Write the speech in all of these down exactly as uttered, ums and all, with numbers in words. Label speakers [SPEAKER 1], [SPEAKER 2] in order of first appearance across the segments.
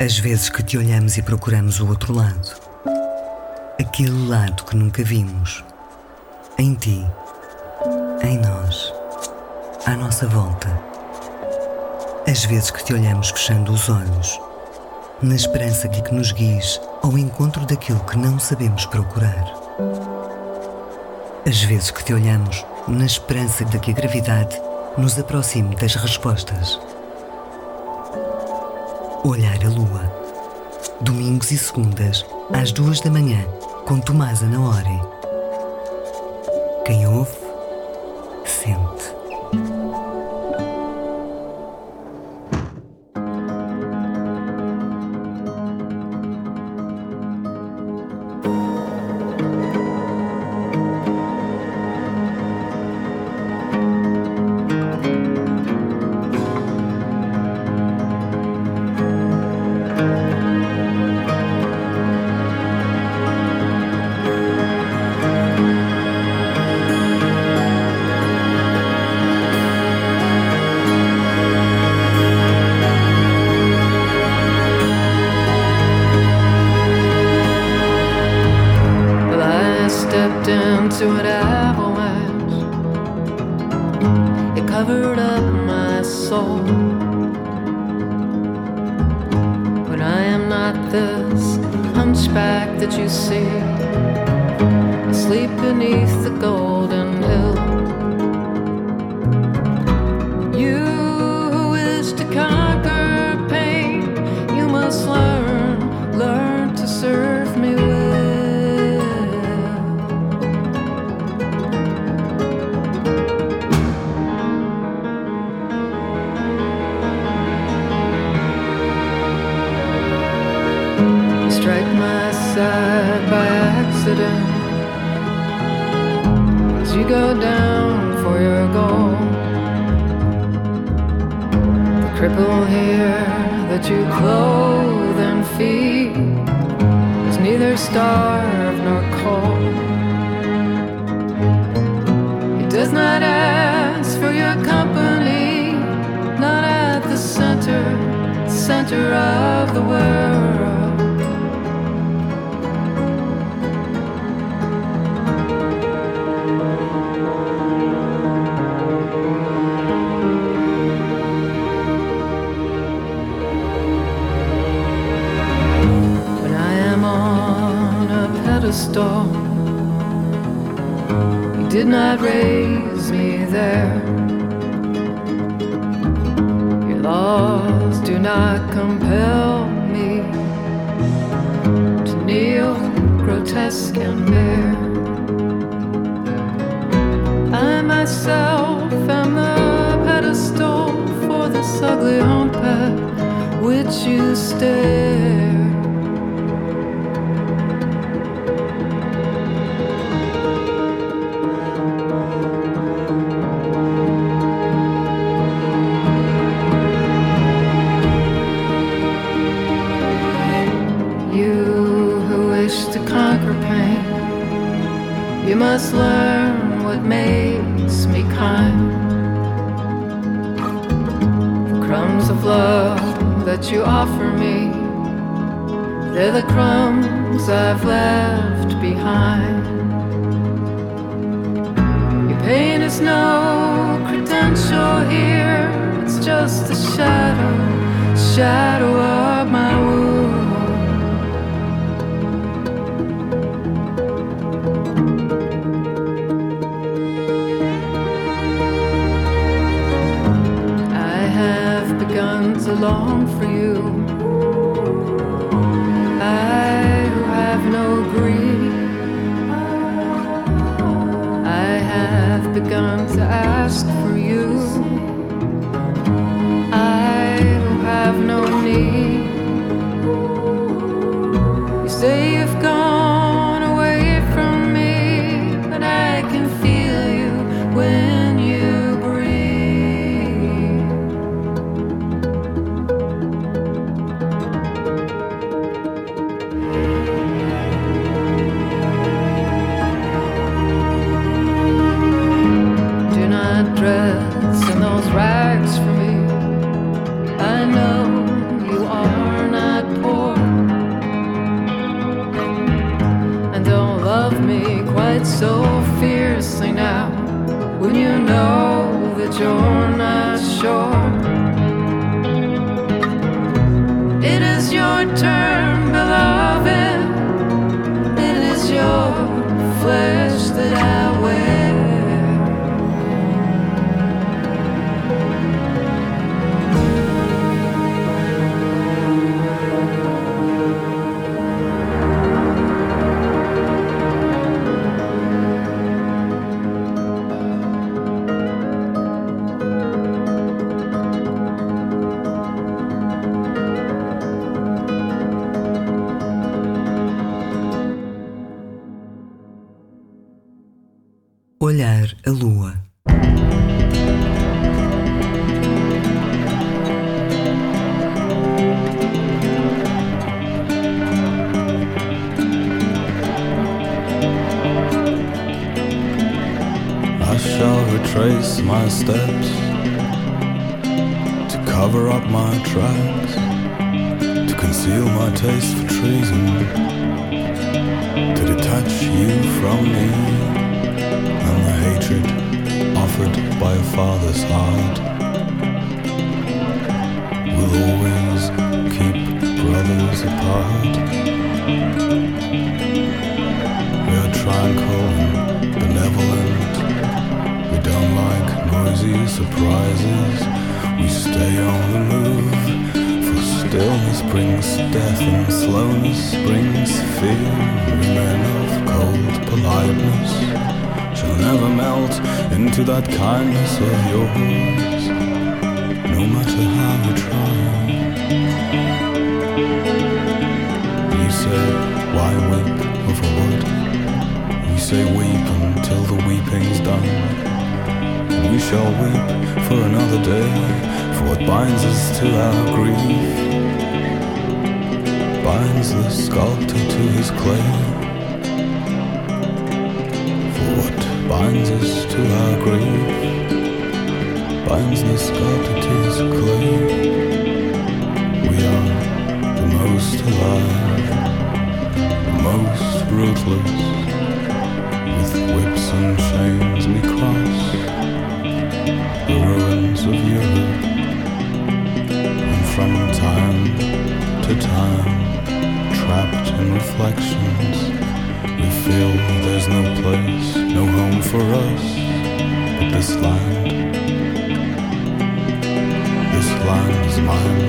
[SPEAKER 1] As vezes que te olhamos e procuramos o outro lado, aquele lado que nunca vimos, em ti, em nós, à nossa volta. As vezes que te olhamos fechando os olhos, na esperança de que nos guies ao encontro daquilo que não sabemos procurar. As vezes que te olhamos na esperança de que a gravidade nos aproxime das respostas. Olhar a lua. Domingos e segundas, às duas da manhã, com Tomás Anaori. Quem ouve, sente.
[SPEAKER 2] Into an avalanche, it covered up my soul. But I am not this hunchback that you see, asleep beneath the golden hill. You who wish to conquer pain, you must learn, learn to serve me well. Side by accident, as you go down for your goal. The cripple here that you clothe and feed is neither starved nor cold. He does not ask for your company, not at the center, center of the world. You did not raise me there. Your laws do not compel me to kneel grotesque and bare. I myself am the pedestal for this ugly hump at which you stare. You must learn what makes me kind. The crumbs of love that you offer me, they're the crumbs I've left behind. Your pain is no credential here, it's just the shadow, shadow of my wound. To long for you, I who have no grief, I have begun to ask for you, I who have no need. You say you've gone away from me, but I can feel you when you breathe. Dress in say now, when you know that you're not sure? It is your turn, beloved. It is your flesh that I wear.
[SPEAKER 1] Olhar a lua.
[SPEAKER 3] I shall retrace my steps to cover up my tracks, to conceal my taste for treason, to detach you from me and the hatred offered by a father's heart. Will always keep brothers apart. We are tranquil and benevolent. We don't like noisy surprises. We stay on the move, for stillness brings death and slowness brings fear. We men of cold politeness shall never melt into that kindness of yours, no matter how we try. You say, why weep over what? We say weep until the weeping's done. And we shall weep for another day, for what binds us to our grief binds the sculptor to his clay. Binds us to our grief, binds the sculptor to his clay. We are the most alive, the most ruthless. With whips and chains we cross the ruins of Europe, and from time to time, trapped in reflections, we feel there's no place, no home for us but this land. This land is mine.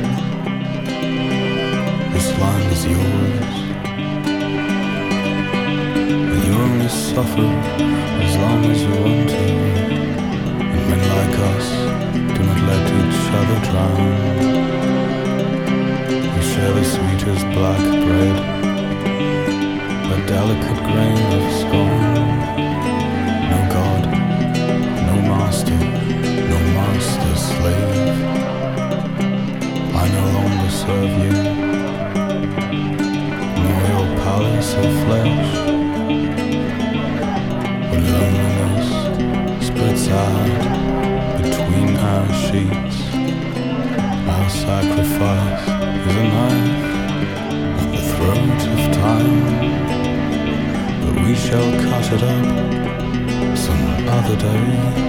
[SPEAKER 3] This land is yours. And you only suffer as long as you want to. And men like us do not let each other drown. We share the sweetest black bread, a delicate grain of scorn. No God, no master, no master slave. I no longer serve you, nor your palace of flesh. When loneliness spreads out between our sheets, our sacrifice is a knife at the throat of time. We shall cut it up some other day.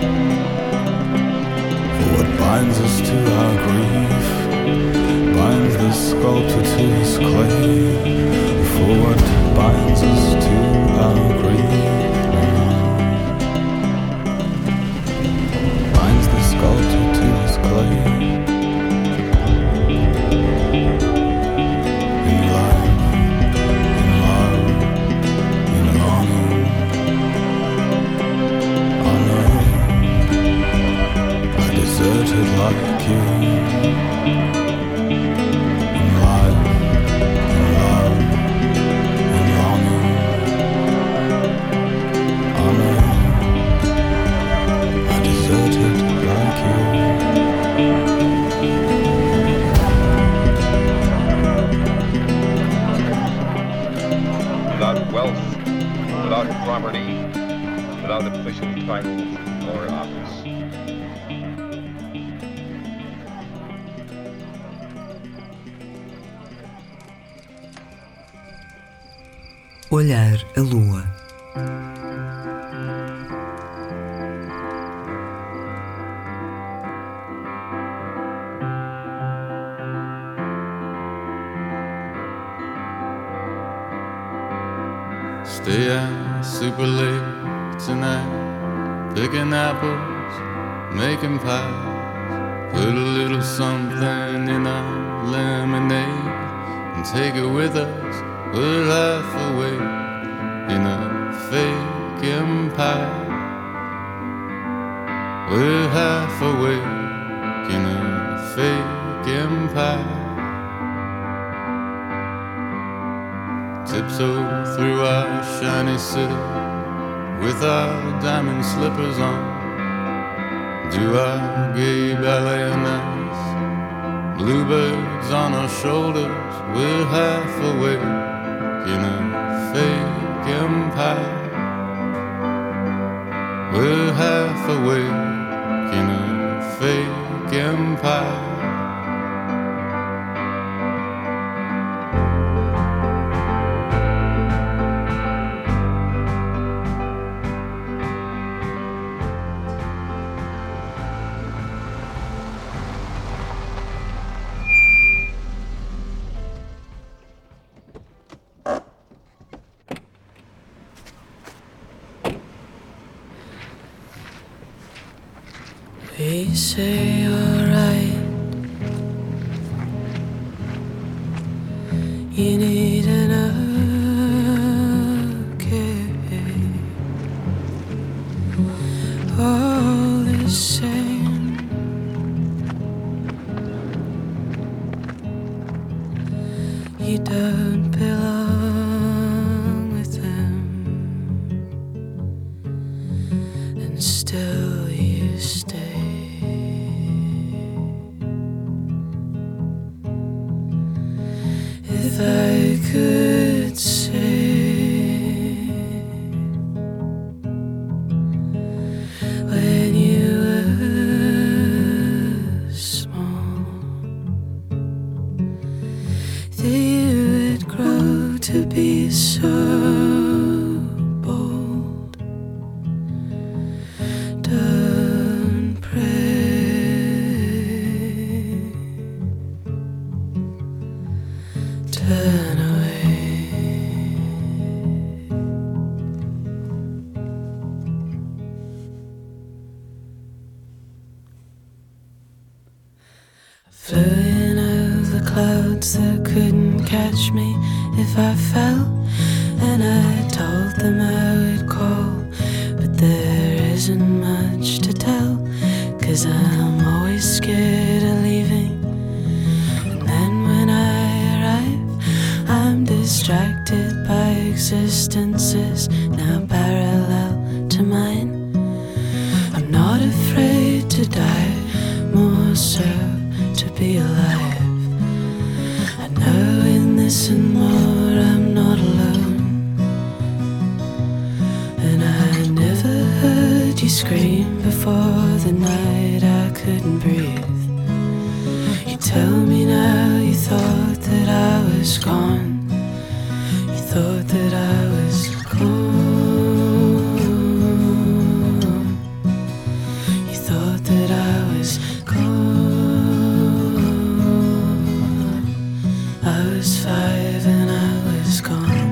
[SPEAKER 3] For what binds us to our grief binds the sculptor to his clay. For what binds us to our grief binds the sculptor to his clay. Like you, in life, in love, in longing, I know I deserted like
[SPEAKER 4] you. Without wealth, without property, without official title or office,
[SPEAKER 1] olhar a lua.
[SPEAKER 5] stay out super late tonight, picking apples, making pies. Put a little something in our lemonade and take it with us. We're half awake in a fake empire. We're half awake in a fake empire. Tiptoe through our shiny city with our diamond slippers on. Do our gay ballet nights, bluebirds on our shoulders. We're half awake in a fake empire. We're half awake in a fake empire.
[SPEAKER 2] We say alright, you need an okay. All the same, you don't belong with them, and still you stay. If I could say, when you were small, that you would grow to be so bold. Don't pray, turn away. Flew in over clouds that couldn't catch me if I fell, and I told them I would call, but there isn't much to tell, 'cause I'm always scared of leaving. And then when I arrive, I'm distracted by existences now parallel to mine. I'm not afraid to die, more so to be alive. I know in this and more I'm not alone, and I never heard you scream before the night I couldn't breathe. You tell me now you thought that I was gone. You thought that I was gone. You thought that I was gone. I was five and I was gone.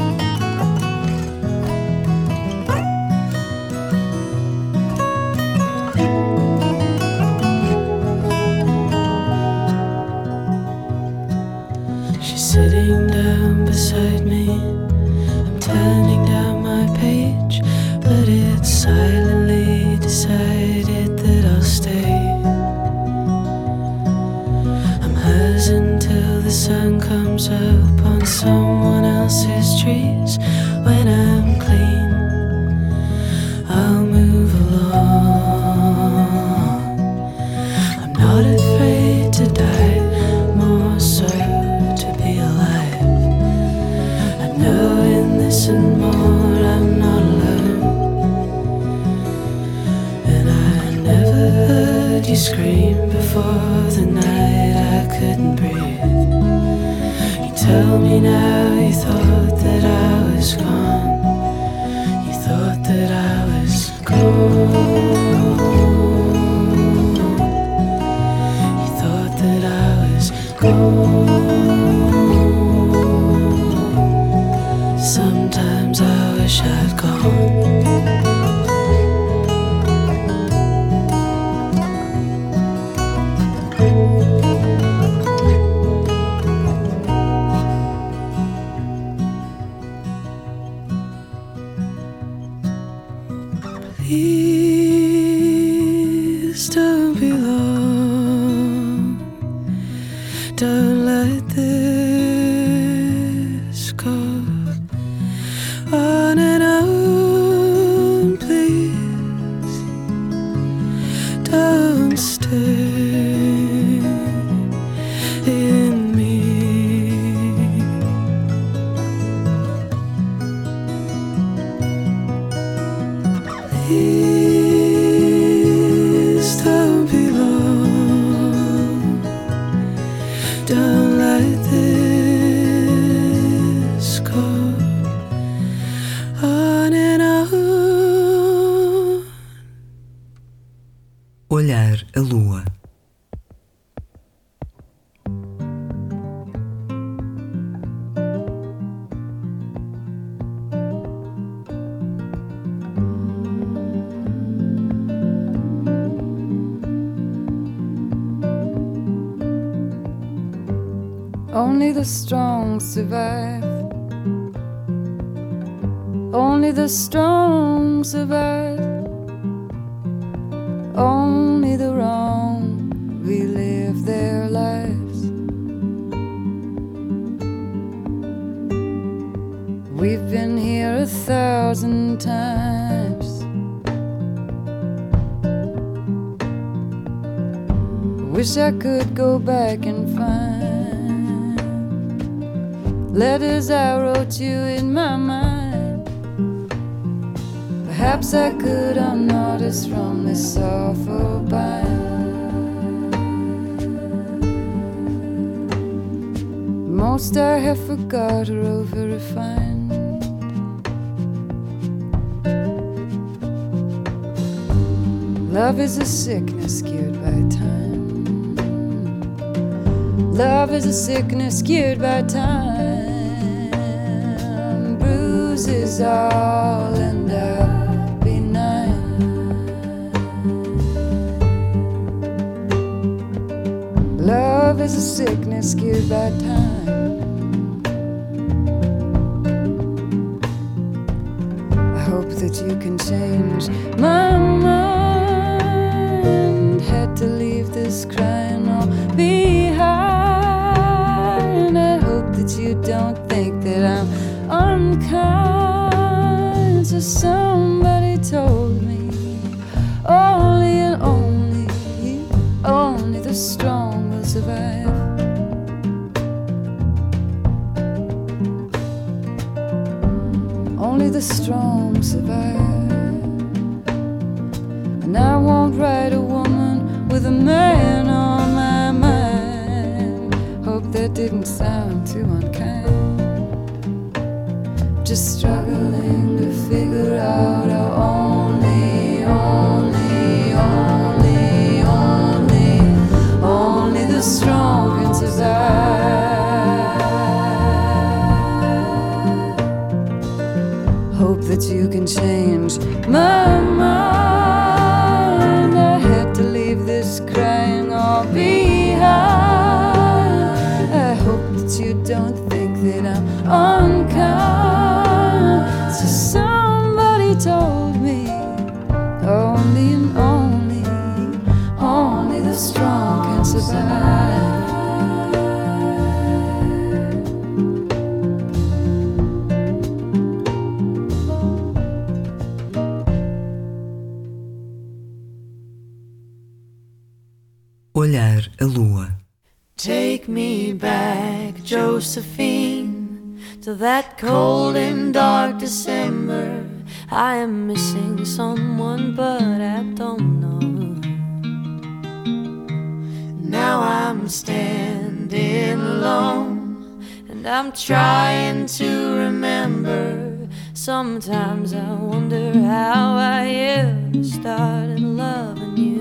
[SPEAKER 2] She's sitting down beside me. I'm turning down my page, but it's silently decided that I'll stay. I'm hers until the sun comes up on someone else's trees. When I'm clean, I'll move along. I'm not afraid to die, more so to be alive. I know in this and more I'm not alone, and I never heard you scream before the night I couldn't breathe. You tell me now you thought that I was gone. You thought that I was gone. You thought that I was gone. Sometimes I wish I'd gone. Please don't be long. Don't let this go on and on, please. Don't stay in me. Please don't be long. Don't let this go on and on.
[SPEAKER 1] Olhar a lua.
[SPEAKER 6] Only the strong survive. Only the strong survive. Only the wrong relive their lives. We've been here a thousand times. Wish I could go back and find letters I wrote you in my mind. Perhaps I could unnotice from this awful bind. Most I have forgot or over-refined. Love is a sickness cured by time. Love is a sickness cured by time. Bruises all end up benign. Love is a sickness cured by time. I hope that you can change my mind. Had to leave this crying all behind. I hope that you don't think that I'm unkind. So somebody told me only and only, only the strong will survive. Only the strong survive. And I won't write a woman with a man on my mind. Hope that didn't sound too unkind. Just struggling to figure out how only, only, only, only, only the strong can survive. Hope that you can change my mind. I had to leave this crying all behind. I hope that you don't think that I'm unkind. So somebody told me only and only, only the strong can survive.
[SPEAKER 1] Olhar a lua.
[SPEAKER 2] Take me back, Josephine, to that cold and dark December. I am missing someone, but I don't know. Now I'm standing alone, and I'm trying to remember. Sometimes I wonder how I ever started loving you.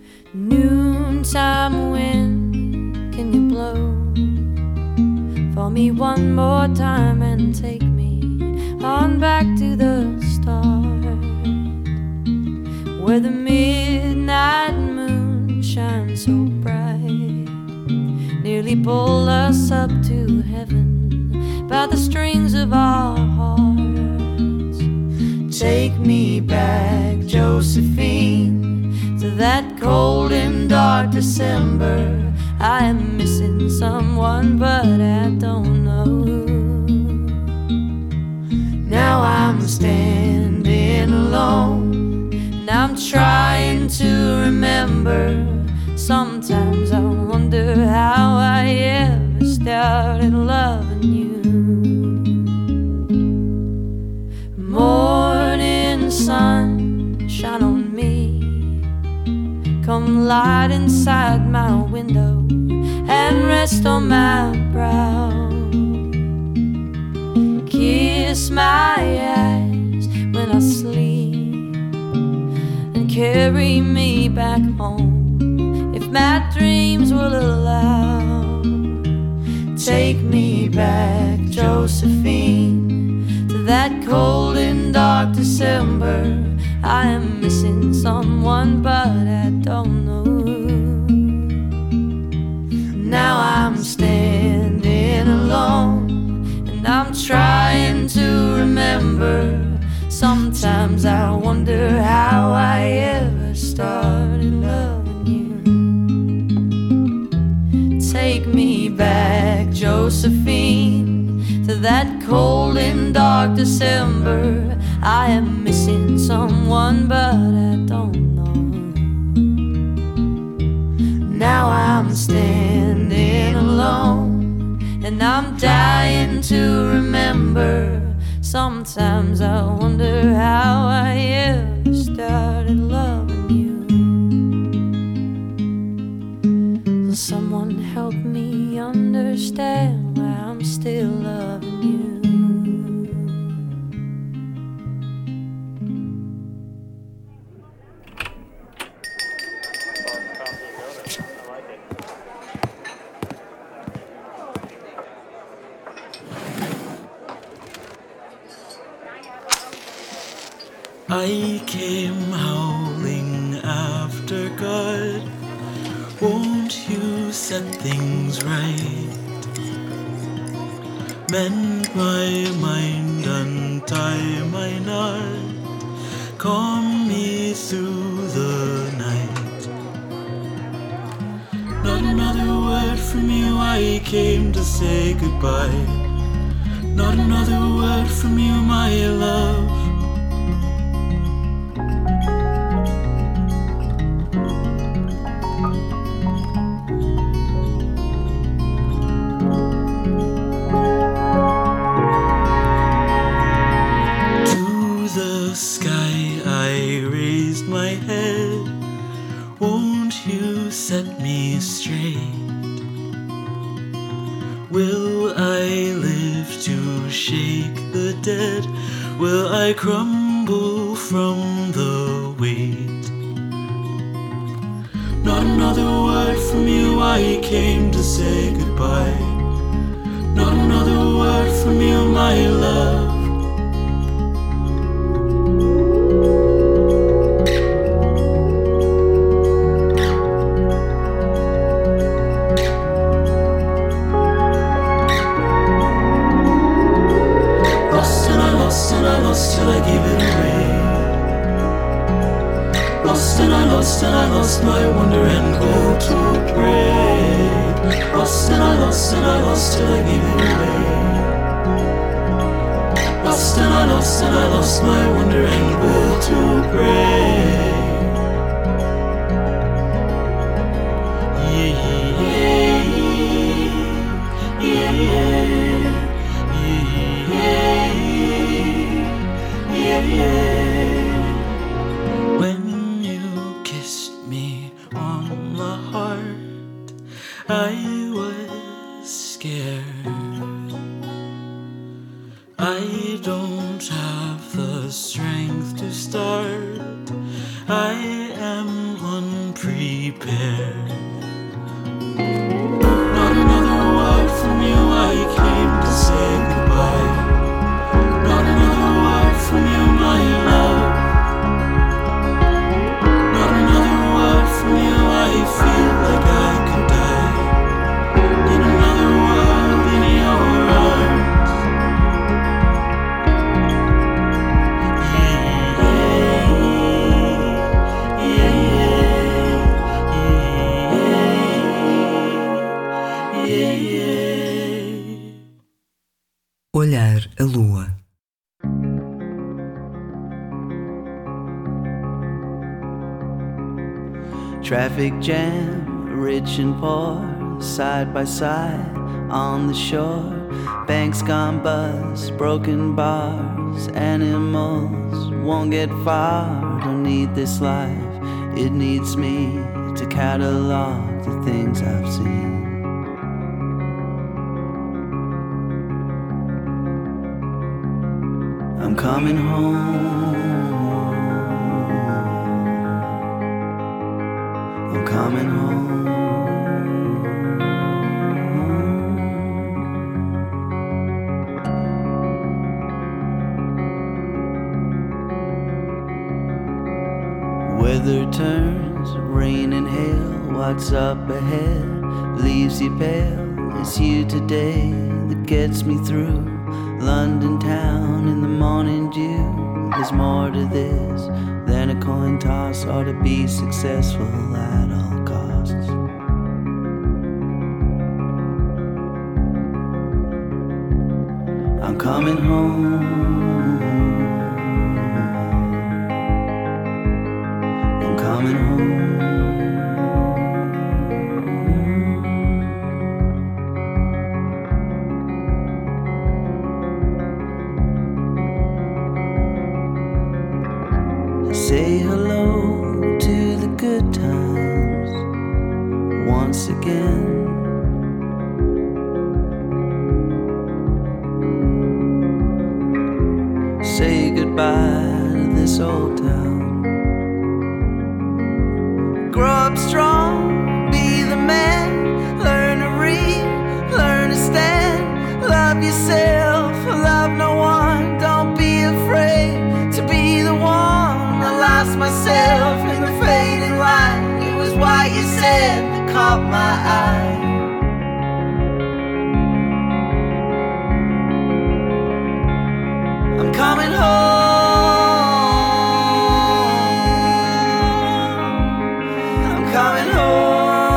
[SPEAKER 2] Noontime wind, can you blow for me one more time and take me on back to the start, where the midnight moon shines so bright, nearly pulled us up to heaven by the strings of our hearts. Take me back, Josephine, to that cold and dark December. I am missing someone, but I don't know who. Now I'm standing alone, and I'm trying to remember. Sometimes I wonder how I ever started loving you. Morning sun, shine on me. Come light inside my window and rest on my brow. Kiss my eyes when I sleep and carry me back home if my dreams will allow. Take me back, Josephine, to that cold and dark December. I am missing someone, but I don't know who. Now I'm standing alone, and I'm trying to remember. Sometimes I wonder how I ever started loving you. Take me back, Josephine, to that cold and dark December. I am missing someone, but I don't know. Now I'm standing alone, and I'm dying to remember. Sometimes I wonder how I ever started loving you. Will someone help me understand why I'm still loving you?
[SPEAKER 7] I came howling after God. Won't you set things right? Mend my mind, untie my knot, calm me through the night. Not another word from you, I came to say goodbye. Not another word from you, my love. Set me straight. Will I live to shake the dead? Will I crumble from the weight? Not another word from you, I came to say goodbye. Not another word from you, my love. Till I gave it away. Lost and I lost and I lost my wonder and will to pray. Lost and I lost and I lost till I gave it away. Lost and I lost and I lost my wonder and will to pray. Yeah, yeah, yeah, yeah, yeah. When you kissed me on the heart, I was scared. I don't have the strength to start. I am unprepared. Not another word from you, I came
[SPEAKER 1] Olhar a lua.
[SPEAKER 8] Traffic jam, rich and poor, side by side on the shore. Banks gone bust, broken bars, animals won't get far. Don't need this life, it needs me to catalog the things I've seen. I'm coming home, I'm coming home. Weather turns, rain and hail, what's up ahead leaves you pale. It's you today that gets me through London town in the morning dew. There's more to this than a coin toss or to be successful at all costs. I'm coming home, I'm coming home. Say hello to the good times once again. Say goodbye to this old town. Grow up strong, be the man. Learn to read, learn to stand. Love yourself, love no one. Don't be afraid to be the one. I lost myself in the fading light. It was what you said that caught my eye. I'm coming home, I'm coming home.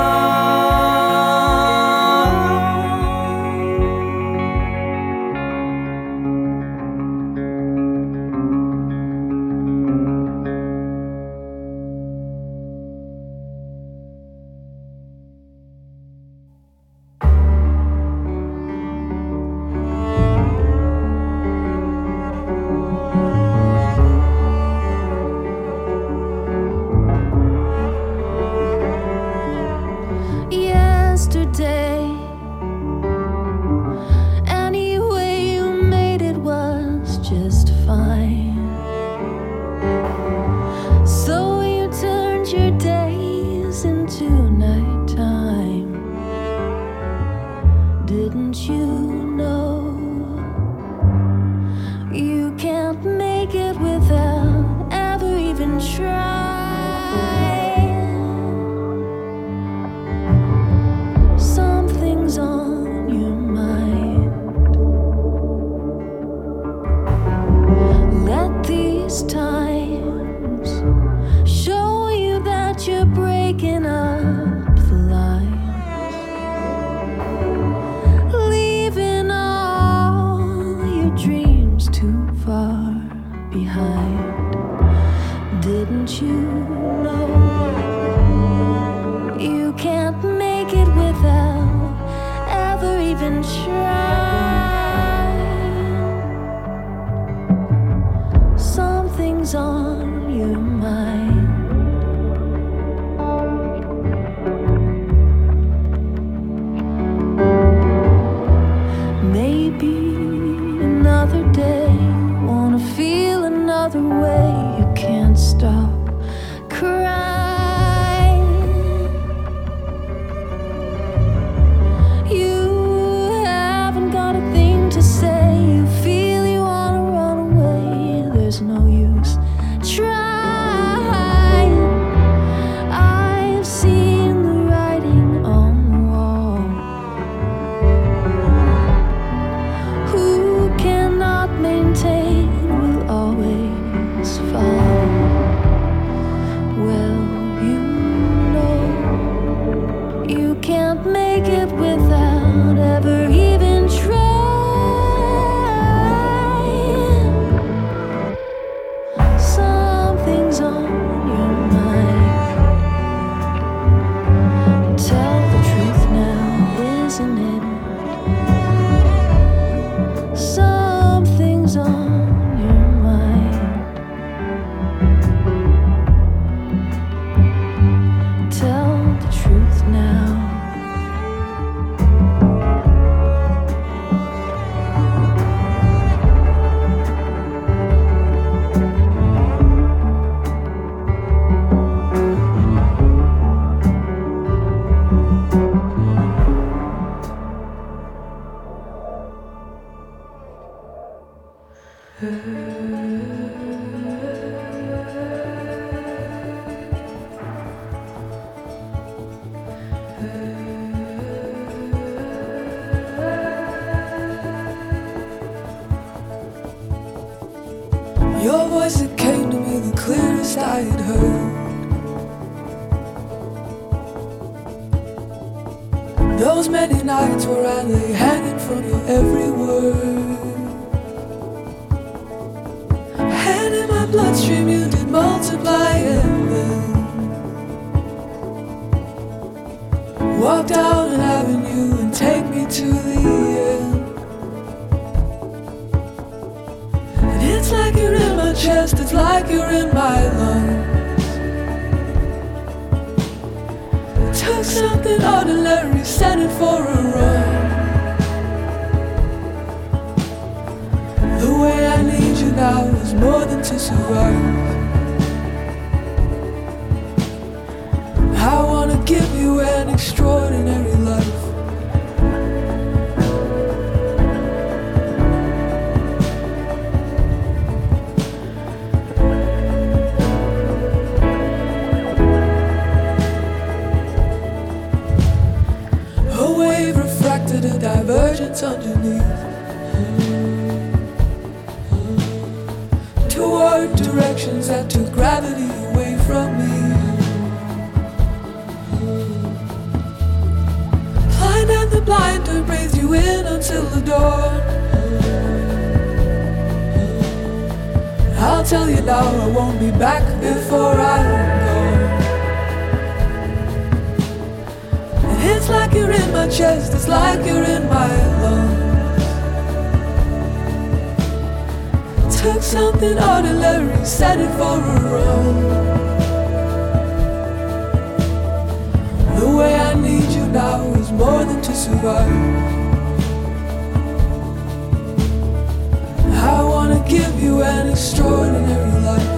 [SPEAKER 2] Yesterday, any way you made it was just fine. So you turned your days into nighttime. Didn't you know you can't make it without ever even trying? Something's on your mind. Let these times show you that you're breaking up the lines, leaving all your dreams too far behind. Didn't you know you can't make it without ever even trying? Something's on your mind. Maybe another day, wanna feel another way. You can't stop crying. You haven't got a thing to say. You feel you wanna run away. There's no use trying. I've seen the writing on the wall. Who cannot maintain will always fall. Well, you know you can't make it without ever even trying. Your voice, it came to me the clearest I had heard. Those many nights where I lay hanging from your every word, and in my bloodstream you did multiply and then walk down an avenue and take me to the end. And it's like you're in my chest, it's like you're in my lungs. Took something ordinary, set it for a run. The way I need you now is more than to survive. I wanna give you an extraordinary life. A divergence underneath, toward directions that took gravity away from me. Blind and the blinder breathed you in until the dawn. I'll tell you now, I won't be back before I'm gone. It's like you're in my chest, it's like you're in my lungs. Took something ordinary, set it for a run. The way I need you now is more than to survive. I wanna give you an extraordinary life.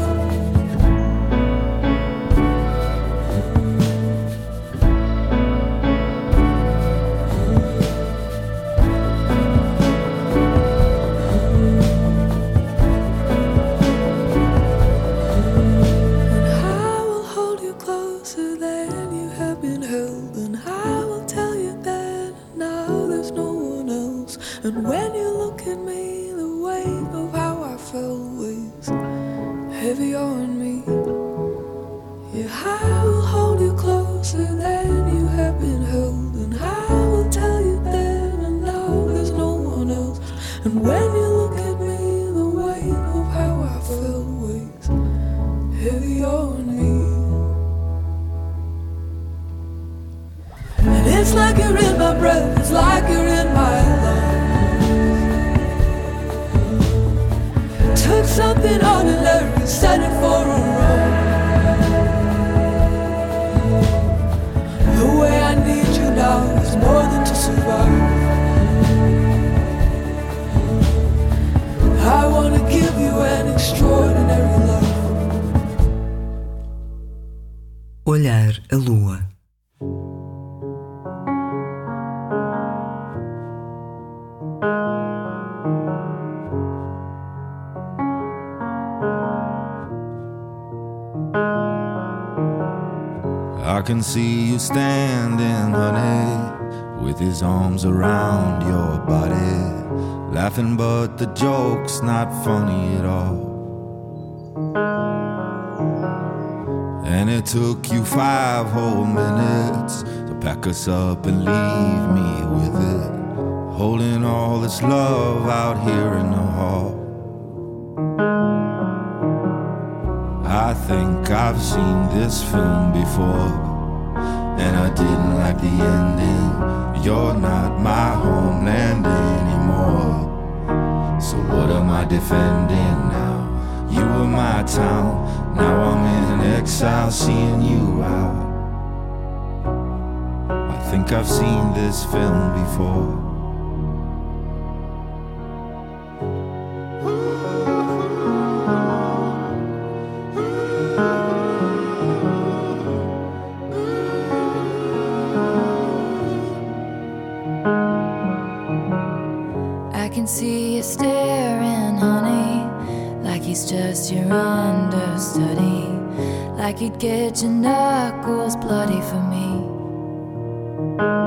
[SPEAKER 2] And when you look at me, the weight of how I felt weighs heavy on me. Yeah, I will hold you closer than you have been held, and I will tell you then and now there's no one else. And when you look at me, the weight of how I felt weighs heavy on me. And it's like you're in my breath, it's like you're in my lungs. Took something ordinary, set it for a run. The way I need you now is more than to survive. I wanna give you an extraordinary life.
[SPEAKER 1] Olhar a lua.
[SPEAKER 3] I can see you standing, honey, with his arms around your body, laughing but the joke's not funny at all. And it took you five whole minutes to pack us up and leave me with it, holding all this love out here in the hall. I think I've seen this film before, and I didn't like the ending. You're not my homeland anymore, so what am I defending now? You were my town, now I'm in exile seeing you out. I think I've seen this film before.
[SPEAKER 9] See you staring, honey, like he's just your understudy, like you'd get your knuckles bloody for me.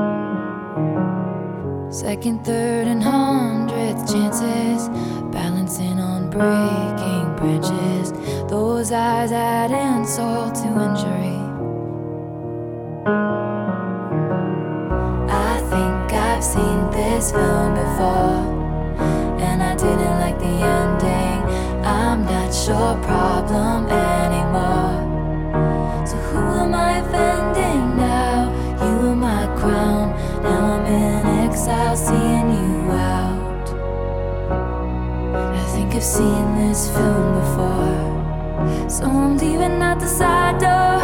[SPEAKER 9] Second, third, and hundredth chances, balance dancing on breaking branches. Those eyes add insult to injury. I think I've seen this film before, and I didn't like the ending. I'm not your problem anymore. So who am I offending now? You were my crown. Now I'm in exile, seeing you out. I think I've seen this film before, so I'm leaving out the side door.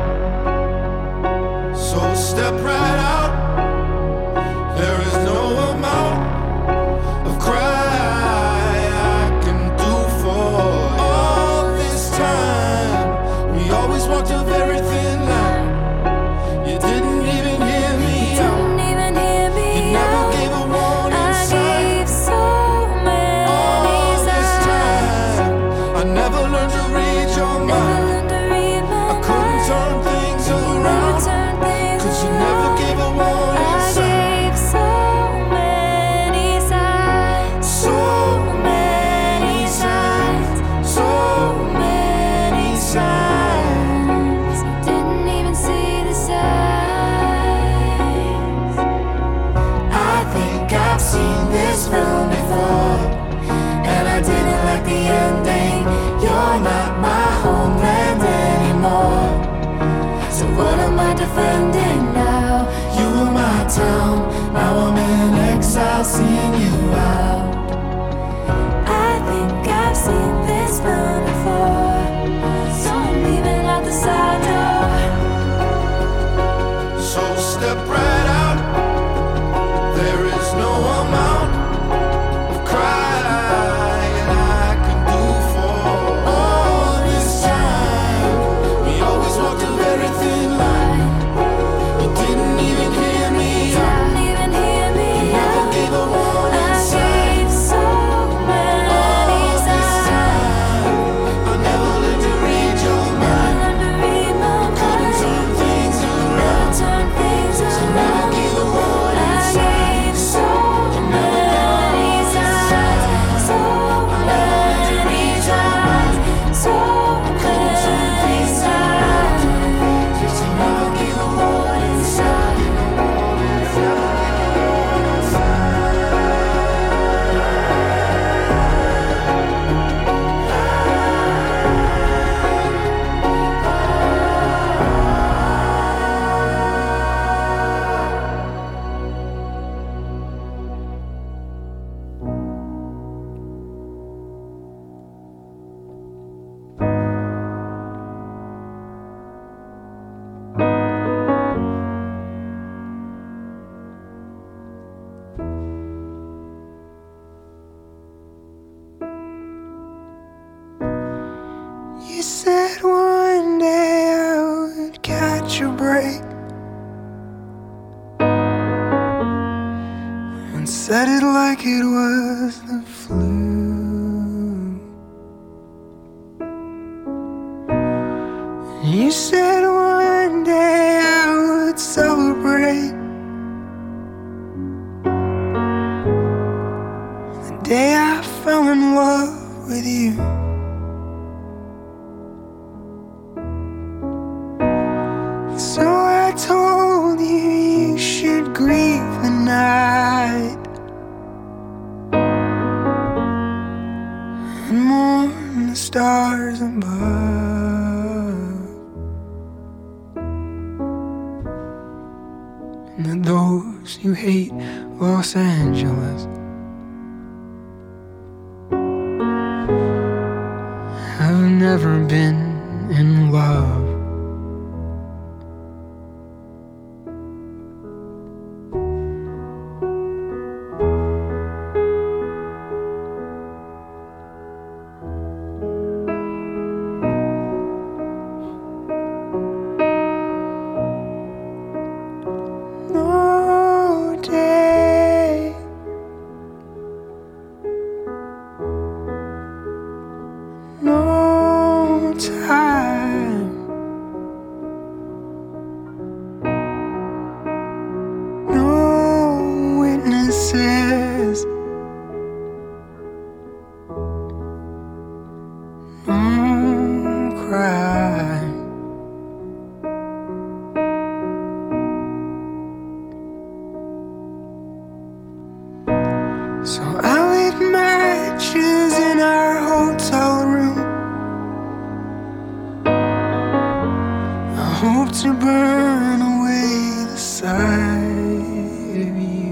[SPEAKER 3] So step right out. There is no amount of cry I can do for all this time. We always walked a very thin line. You didn't even hear me out.
[SPEAKER 9] Didn't even hear me
[SPEAKER 3] You never
[SPEAKER 9] out.
[SPEAKER 3] gave a warning
[SPEAKER 9] I
[SPEAKER 3] sign.
[SPEAKER 9] gave so many
[SPEAKER 3] All this
[SPEAKER 9] signs.
[SPEAKER 3] time, I never learned to read your
[SPEAKER 9] Never
[SPEAKER 3] mind.
[SPEAKER 9] learned to read my
[SPEAKER 3] I couldn't
[SPEAKER 9] mind.
[SPEAKER 3] turn things
[SPEAKER 9] Never
[SPEAKER 3] around,
[SPEAKER 9] turn things
[SPEAKER 3] cause you
[SPEAKER 9] around.
[SPEAKER 3] never gave a warning
[SPEAKER 9] I
[SPEAKER 3] sign.
[SPEAKER 9] gave so many signs.
[SPEAKER 3] So many signs, so many signs.
[SPEAKER 9] You didn't even see the signs.
[SPEAKER 3] I think I've seen this film before, and I didn't like the ending. You're not my homeland anymore.
[SPEAKER 9] So what am I defending now?
[SPEAKER 3] You were my town, now I'm in exile, seeing you out.
[SPEAKER 9] I think I've seen this film before, so I'm leaving out the side door.
[SPEAKER 3] So step right out. There is no amount of crying I can do for all this time. We always walked a very thin line. You didn't even hear me out.
[SPEAKER 9] Didn't even hear me
[SPEAKER 3] You never
[SPEAKER 9] out.
[SPEAKER 3] gave a warning
[SPEAKER 9] I
[SPEAKER 3] sign.
[SPEAKER 9] gave so many
[SPEAKER 3] All this
[SPEAKER 9] signs.
[SPEAKER 3] time, I never learned to read your mind.
[SPEAKER 9] Learned to read my
[SPEAKER 3] Couldn't
[SPEAKER 9] mind.
[SPEAKER 3] turn things around.
[SPEAKER 9] Turn things
[SPEAKER 3] So never
[SPEAKER 9] around.
[SPEAKER 3] gave a warning
[SPEAKER 9] I
[SPEAKER 3] sign.
[SPEAKER 9] gave so many signs. So many signs. So many signs.
[SPEAKER 3] Just never gave a warning sign.
[SPEAKER 10] You said one day I would catch a break, and said it like it was the flu. You said one day I would celebrate the day I fell in love with you. So I told you you should grieve the night and mourn the stars above, and that those who hate Los Angeles have never been in love. No day, no time. So I lit matches in our hotel room. I hope to burn away the sight of you.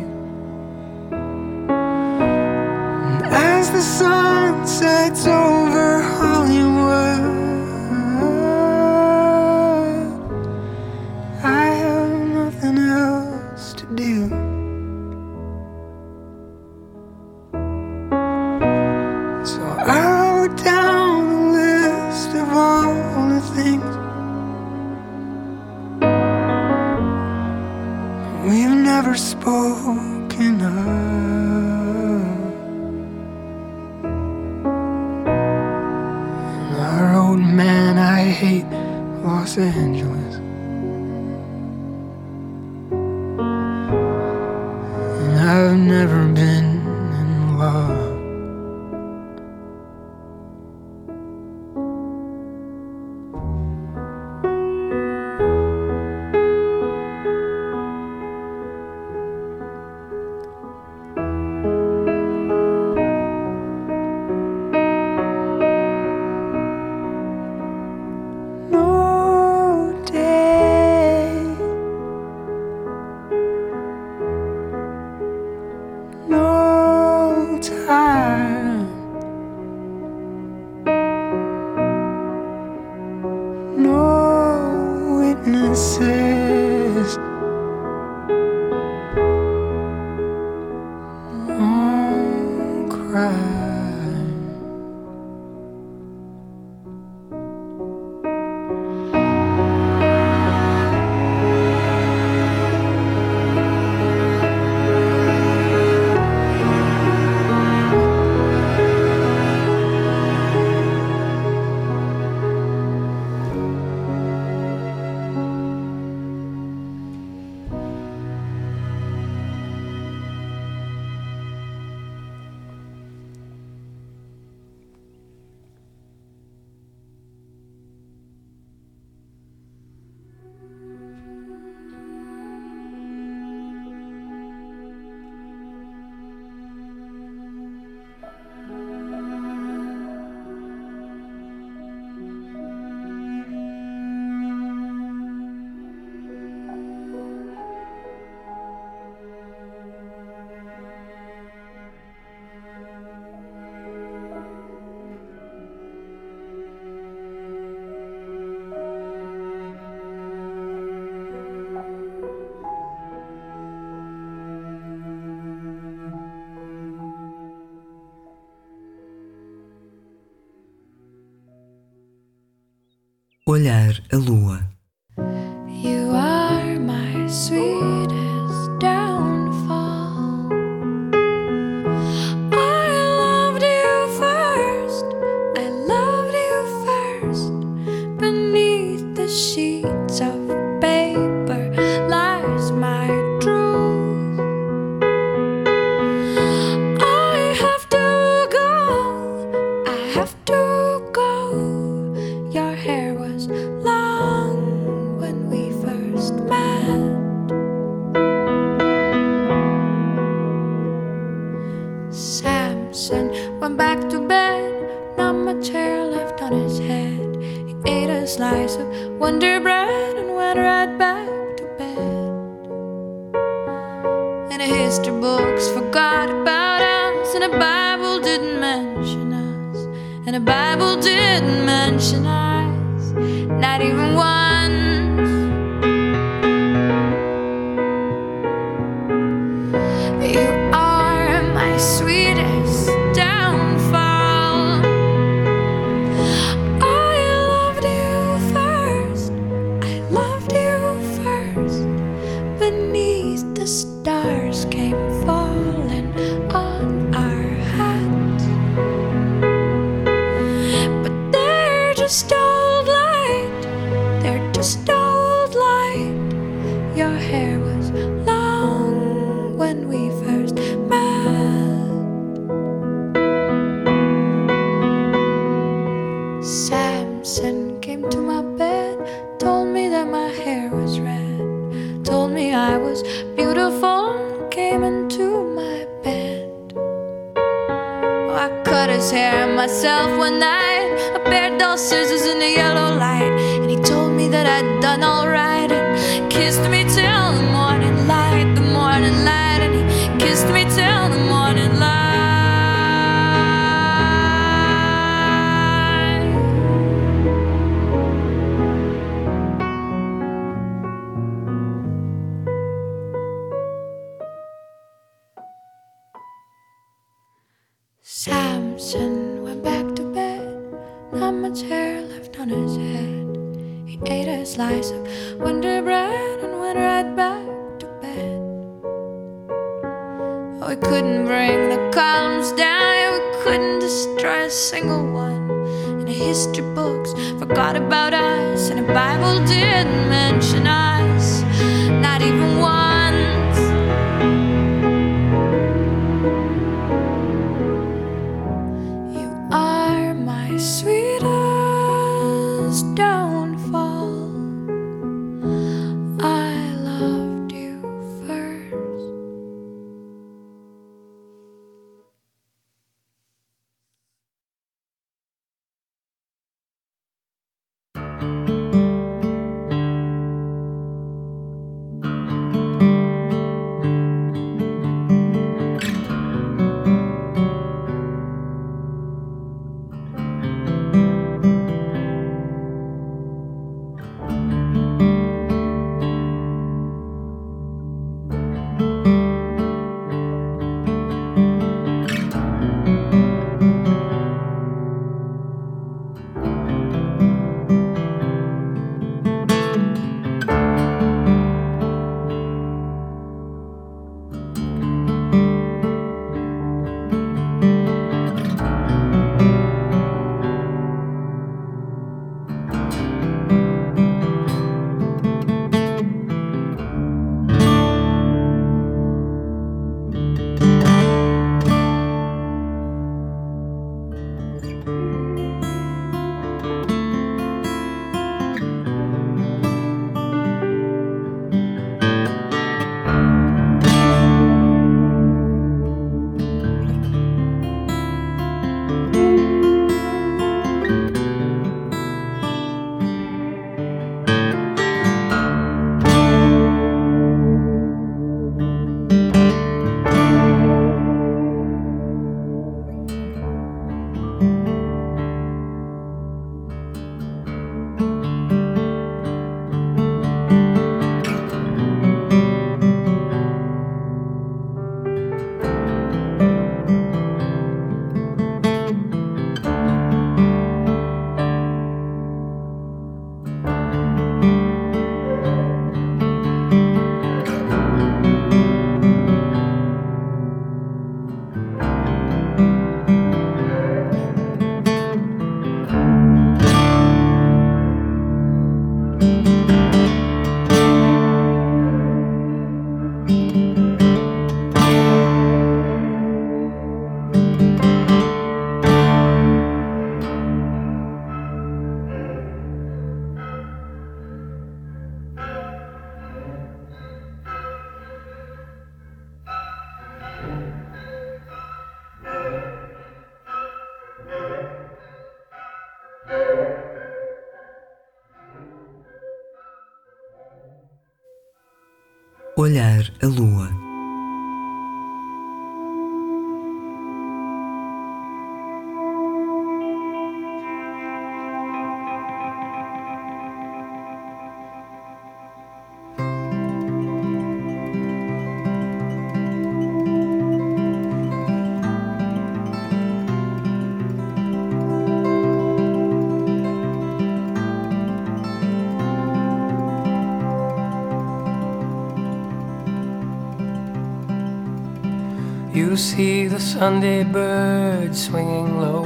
[SPEAKER 10] And as the sun sets over Hollywood, I have nothing else to do. So I wrote down a list of all the things we've never spoken of. And I wrote, man, I hate Los Angeles. And I've never been in love.
[SPEAKER 1] Olhar a lua.
[SPEAKER 2] You are my sweetest downfall. I loved you first, I loved you first. Beneath the sheets of paper lies my truth. I have to go, I have to go. Your hair was long when we first met. Samson went back to bed, not much hair left on his head. He ate a slice of Wonder Bread and went right back to bed. And the history books forgot about us, and the Bible didn't mention us, and the Bible didn't mention us, not even once. You are my sweetest downfall. I loved you first, I loved you first. Beneath the stars came falling on our hats, but they're just old light, they're just old light. Your hair was long when we first met. Samson came to my bed, told me that my hair was red, told me I was beautiful, came into my bed.
[SPEAKER 9] his hair myself one night. I bared those scissors in the yellow light, and he told me that I'd done alright, and kissed me till the morning light, the morning light, and he kissed me till the morning light. Samson went back to bed, not much hair left on his head. He ate a slice of Wonder Bread and went right back to bed. Oh, we couldn't bring the columns down, we couldn't destroy a single one. And the history books forgot about us, and the Bible didn't mention us, not even once. Sweetest downfall, I loved you first.
[SPEAKER 1] Olhar a lua.
[SPEAKER 11] You see the Sunday bird swinging low,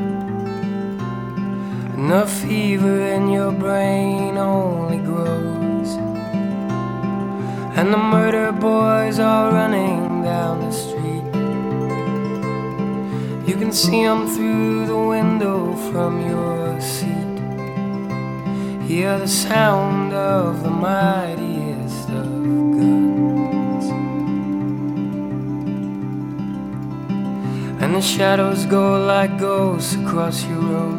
[SPEAKER 11] and the fever in your brain only grows, and the murder boys are running down the street. You can see them through the window from your seat, hear the sound of the mightiest of guns. And the shadows go like ghosts across your room.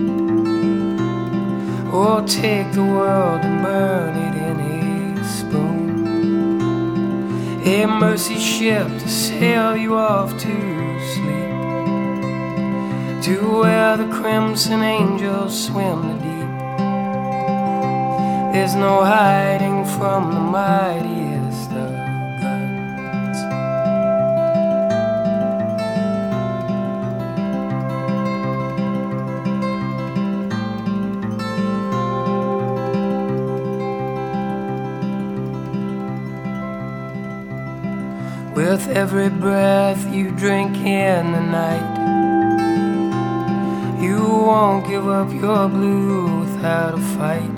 [SPEAKER 11] Or take the world and burn it in a spoon. A mercy ship to sail you off to sleep, to where the crimson angels swim the deep. There's no hiding from the mightiest of guns. With every breath you drink in the night, you won't give up your blue without a fight.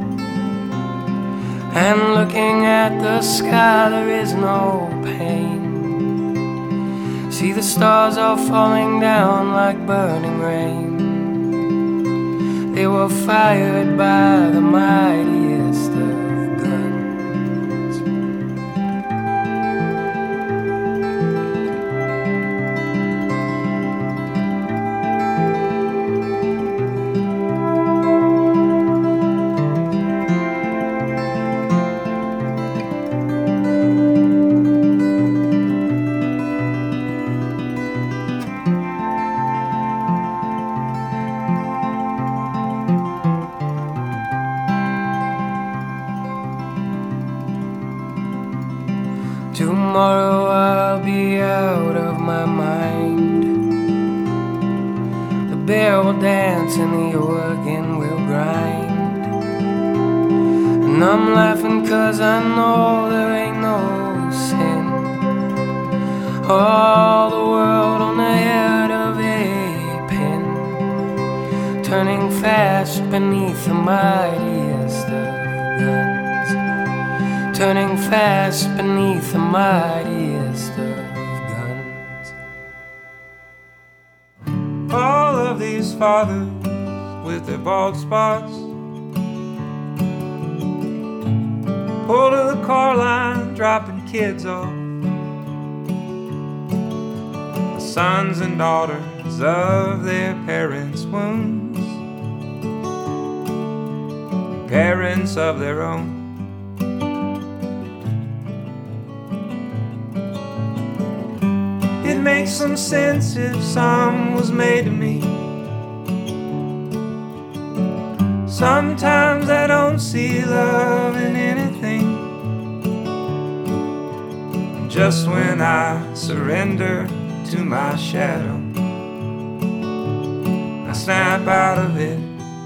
[SPEAKER 11] And looking at the sky there is no pain. See the stars all falling down like burning rain. They were fired by the mightiest of guns. Tomorrow I'll be out of my mind. The bear will dance and the organ will grind. And I'm laughing cause I know there ain't no sin. All the world on the head of a pin, turning fast beneath the mightiest of guns. Turning fast beneath the mightiest of guns.
[SPEAKER 12] All of these fathers with their bald spots pull to the car line, dropping kids off. The sons and daughters of their parents' wounds, parents of their own. It makes some sense if some was made to me. Sometimes I don't see love in anything. Just when I surrender to my shadow, I snap out of it.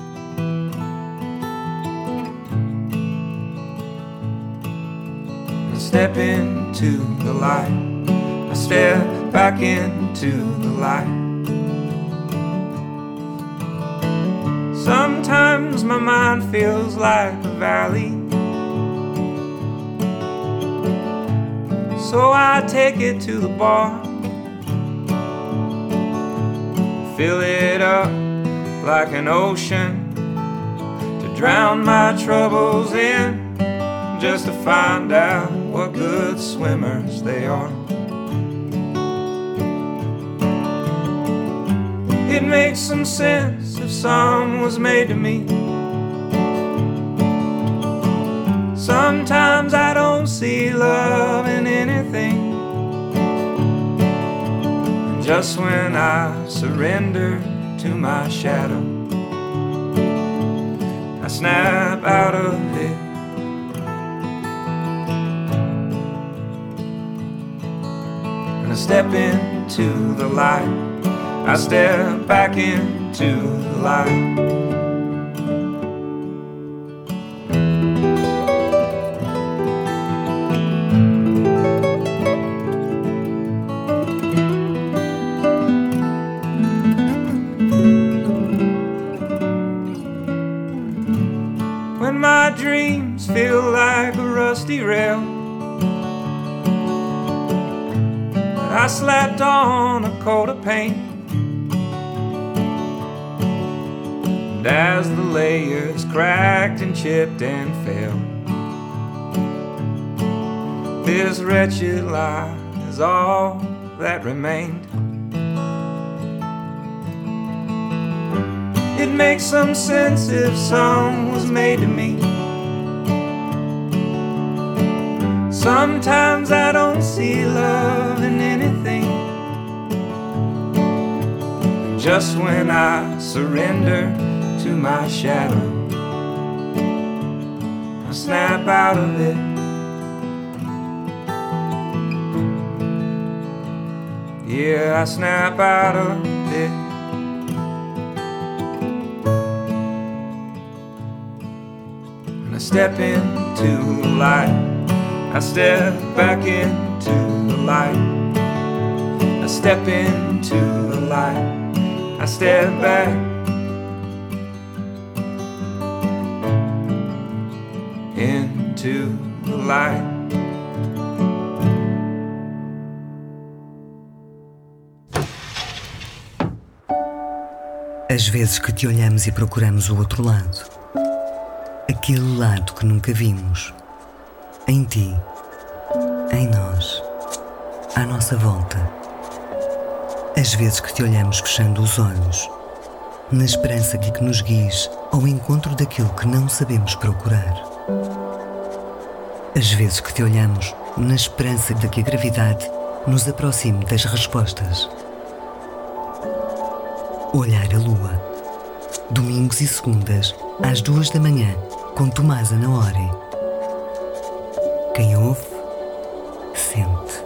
[SPEAKER 12] I step into the light. I step back into the light. Sometimes my mind feels like a valley, so I take it to the bar, fill it up like an ocean to drown my troubles in, just to find out what good swimmers they are. It makes some sense if some was made to me. Sometimes I don't see love in anything. And just when I surrender to my shadow, I snap out of it. And I step into the light. I step back into the light. When my dreams feel like a rusty rail, I slapped on a coat of paint. And as the layers cracked and chipped and fell, this wretched life is all that remained. could make some sense if song was made to me. Sometimes I don't see love in anything. Just when I surrender to my shadow, I snap out of it. Yeah, I snap out of it. And I step into the light. I step back into the light. I step into the light. I step back. Into the light.
[SPEAKER 1] Às vezes que te olhamos e procuramos o outro lado, aquele lado que nunca vimos, em ti, em nós, à nossa volta. Às vezes que te olhamos fechando os olhos, na esperança de que nos guies ao encontro daquilo que não sabemos procurar. Às vezes que te olhamos na esperança de que a gravidade nos aproxime das respostas. Olhar a lua, domingos e segundas, às duas da manhã, com Tomás Anaori. Quem ouve, sente.